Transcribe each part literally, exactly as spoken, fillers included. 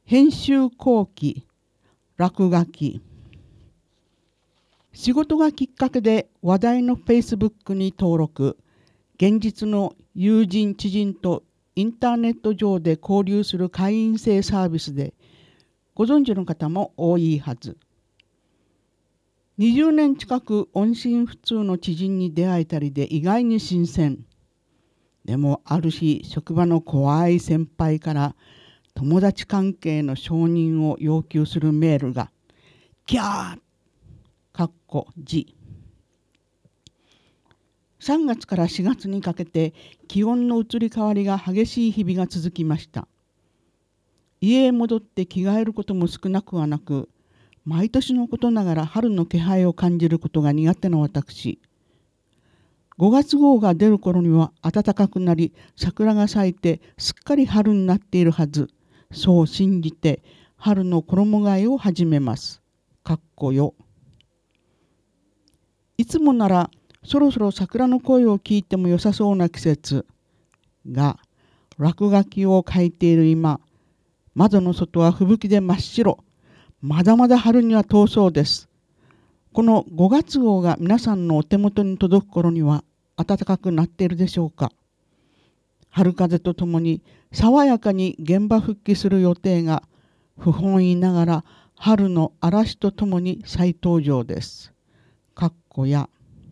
編集後期、落書き。仕事がきっかけで話題の Facebook に登録、現実の友人知人とインターネット上で交流する会員制サービスで、ご存知の方も多いはず。にじゅうねん近く音信不通の知人に出会えたりで意外に新鮮。でもある日、職場の怖い先輩から友達関係の承認を要求するメールが、キャーかっこ字。さんがつからしがつにかけて気温の移り変わりが激しい日々が続きました。家へ戻って着替えることも少なくはなく、毎年のことながら春の気配を感じることが苦手な私。ごがつ号が出る頃には暖かくなり、桜が咲いてすっかり春になっているはず。そう信じて春の衣替えを始めます。かっこよ。いつもならそろそろ桜の声を聞いても良さそうな季節が、落書きを書いている今、窓の外は吹雪で真っ白。まだまだ春には遠そうです。このごがつ号が皆さんのお手元に届く頃には暖かくなっているでしょうか。春風とともに爽やかに現場復帰する予定が、不本意ながら春の嵐とともに再登場です。かっこや。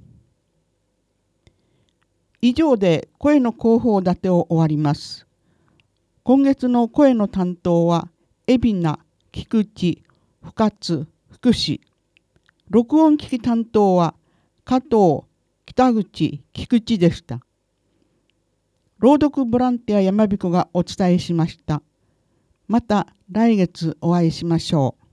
以上で声の広報立てを終わります。今月の声の担当は、海老名、菊池、深津、福祉。録音機器担当は、加藤、北口、菊池でした。朗読ボランティア山彦がお伝えしました。また来月お会いしましょう。